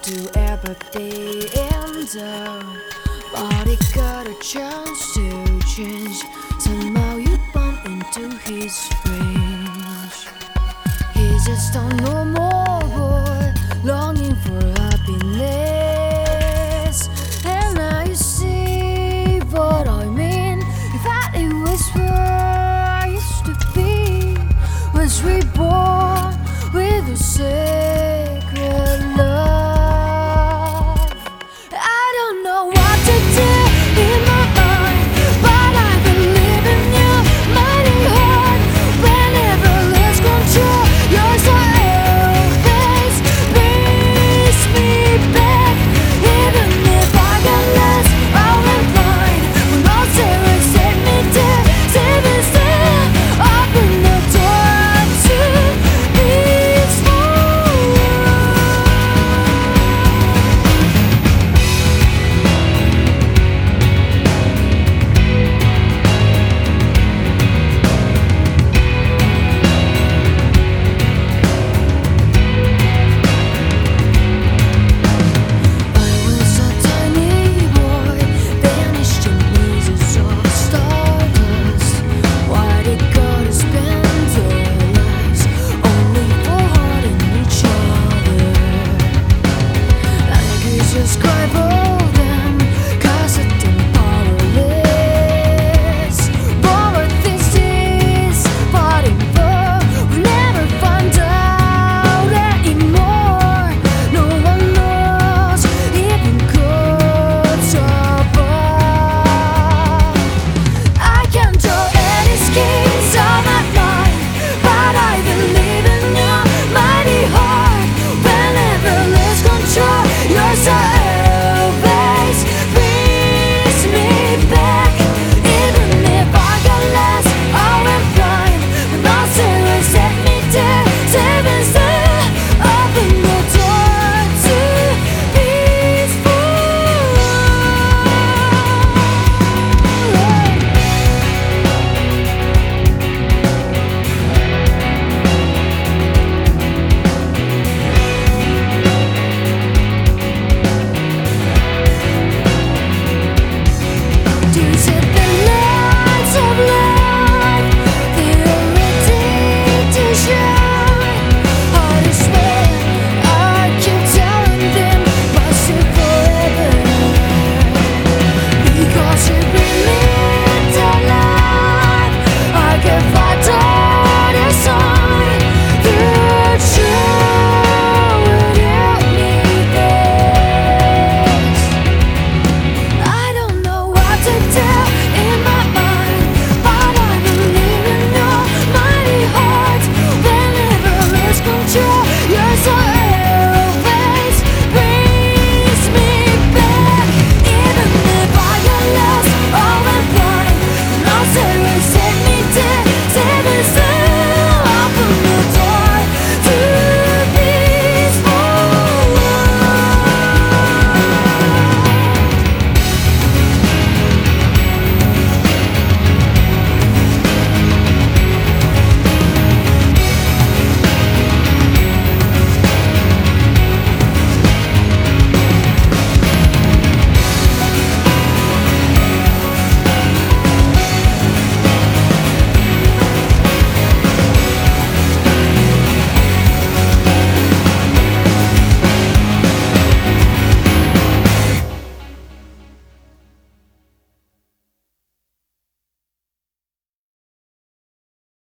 to ever be in doubt, but he got a chance to change. Somehow you bump into his range. He's just a normal boy longing for happiness, and now you see what I mean. That it was where I used to be, was reborn with a sacred love. I don't know what to do in my mind, but I believe in you, mighty heart. Whenever lose control, you're so always brings me back. Even if I get lost, I'll be blind. When all terror set me down, save and still, open the door to peaceful. I was a tiny boy, vanished in pieces of stardust. Why did God spend their lives only for hurting each other? I could just cry for them, 'cause I am powerless. But what this is fighting for, we'll never find out anymore. No one knows, even gods above. I can't draw any schemes on my mind, but I believe in your mighty heart. Whenever lose control, you're so always brings me back. Even if I got lost, I went blind. The monster will set me down, save and still, open the door to peaceful. To set the lights of life, they're ready to shine. I swear, I keep telling them, must live forever, because you bring me to life. I can fight all the sign, the truth without me this. I don't know what to tell in my mind, but I believe in your mighty heart. Whenever lose control, you're so